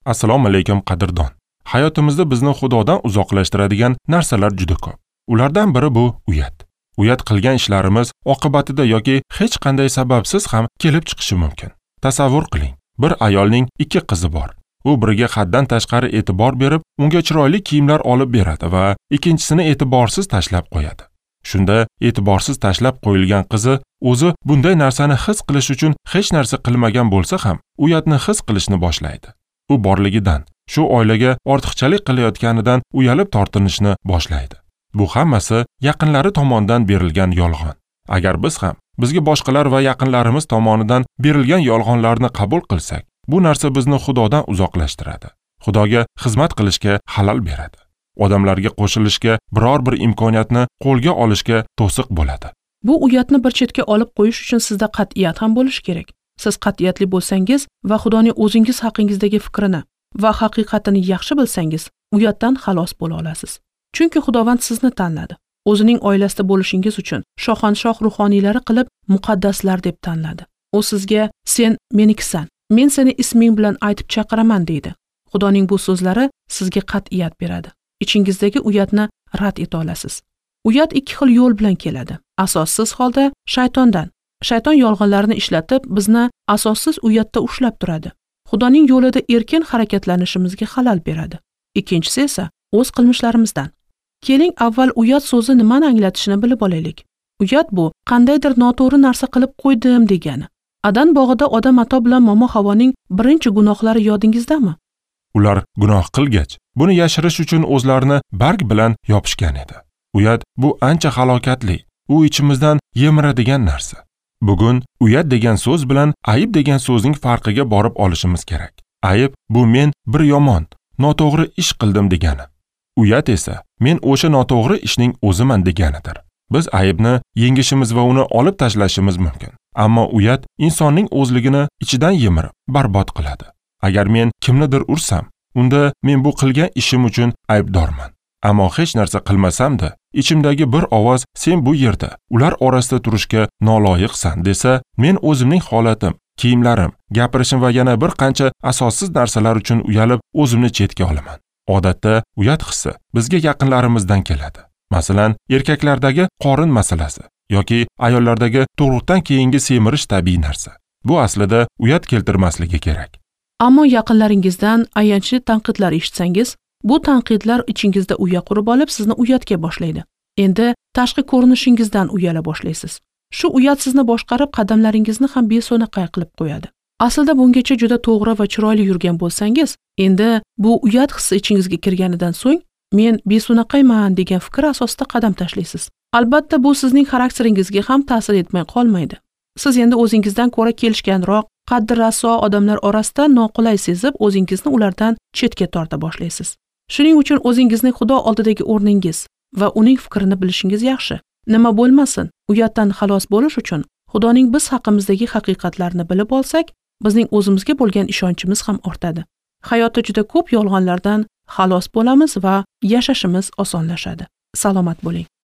Assalomu alaykum qadrdon. Hayotimizda bizni Xudodan uzoqlashtiradigan narsalar juda ko'p. Ulardan biri bu uyat. Uyat qilgan ishlarimiz oqibatida yoki hech qanday sababsiz ham kelib chiqishi mumkin. Tasavvur qiling, bir ayolning 2 qizi bor. U biriga haddan tashqari e'tibor berib, unga chiroyli kiyimlar olib beradi va ikkinchisini e'tiborsiz tashlab qo'yadi. Shunda e'tiborsiz tashlab qo'yilgan qizi o'zi bunday narsani his qilish uchun hech narsa qilmagan bo'lsa ham, uyatni his qilishni boshlaydi. U borligidan, shu oilaga ortiqchalik qilayotganidan uyalib tortinishni boshlaydi. Bu hammasi yaqinlari tomonidan berilgan yolg'on. Agar biz ham bizga boshqalar va yaqinlarimiz tomonidan berilgan yolg'onlarni qabul qilsak, bu narsa bizni Xudodan uzoqlashtiradi. Xudoga xizmat qilishga xalal beradi. Odamlarga qo'shilishga, biror bir imkoniyatni qo'lga olishga to'siq bo'ladi. Bu uyatni bir chetga olib qo'yish uchun sizda qat'iyat ham bo'lishi kerak. Siz qat'iyatli bo'lsangiz va Xudoning o'zingiz haqingizdagi fikrini va haqiqatini yaxshi bilsangiz, uyatdan xalos bo'la olasiz. Chunki Xudovand sizni tanladi. O'zining oilasida bo'lishingiz uchun shohanshoh ruhoniylari qilib muqaddaslar deb tanladi. U sizga sen menikisan, men seni isming bilan aytib chaqiraman deydi. Xudoning bu so'zlari sizga qat'iyat beradi. Ichingizdagi uyatni rad eta olasiz. Uyat 2 xil yo'l bilan keladi. Asossiz holda shaytondan. Shayton yolg'onlarni ishlatib bizni asossiz uyatda ushlab turadi. Xudoning yo'lida erkin harakatlanishimizga xalal beradi. Ikkinchisi esa o'z qilmishlarimizdan. Keling, avval uyat so'zi nimani anglatishini bilib olaylik. Uyat bu qandaydir noto'g'ri narsa qilib qo'ydim degani. Adan bog'ida odam Ato bilan momo Havoning birinchi gunohlari yodingizdami? Ular gunoh qilgach, buni yashirish uchun o'zlarini barg bilan yopishgan edi. Uyat bu ancha halokatli, u ichimizdan yemiradigan narsa. Bugun uyat degan so'z bilan ayib degan so'zning farqiga borib olishimiz kerak. Ayib bu men bir yomon, noto'g'ri ish qildim degani. Uyat esa men o'sha noto'g'ri ishning o'ziman deganidir. Biz ayibni yengishimiz va uni olib tashlashimiz mumkin. Ammo uyat insonning o'zligini ichidan yemirib, barbod qiladi. Agar men kimnidir ursam, unda men bu qilgan ishim uchun aybdorman. Ammo hech narsa qilmasam-da, ichimdagi bir ovoz sen bu yerda ular orasida turishga noloyiqsan desa, men o'zimning holatim, kiyimlarim, gapirishim va yana bir qancha asossiz narsalar uchun uyalib o'zimni chetga olaman. Odatda uyat hissi bizga yaqinlarimizdan keladi. Masalan, erkaklardagi qorin masalasi yoki ayollardagi tug'ruqdan keyingi semirish tabiiy narsa. Bu aslida uyat keltirmasligi kerak. Ammo yaqinlaringizdan ayanchli tanqidlar eshitsangiz, bu tanqidlar ichingizda uya qurib olib sizni uyatga boshlaydi. Endi tashqi ko'rinishingizdan uyala boshlaysiz. Shu uyat sizni boshqarib, qadamlaringizni ham beso'naqay qilib qo'yadi. Aslida bungacha juda to'g'ri va chiroyli yurgan bo'lsangiz, endi bu uyat hissi ichingizga kirganidan so'ng, men beso'naqayman degan fikr asosida qadam tashlaysiz. Albatta bu sizning xarakteringizga ham ta'sir etmay qolmaydi. Siz endi o'zingizdan ko'ra kelishganroq, qaddi raso odamlar orasida noqulay sezib, o'zingizni ulardan chetga torta boshlaysiz. Shuning uchun o'zingizni Xudo oldidagi o'rningiz va uning fikrini bilishingiz yaxshi. Nima bo'lmasin, uyatdan xalos bo'lish uchun Xudoning biz haqimizdagi haqiqatlarni bilib olsak, bizning o'zimizga bo'lgan ishonchimiz ham ortadi. Hayotda juda ko'p yolg'onlardan xalos bo'lamiz va yashashimiz osonlashadi. Salomat bo'ling.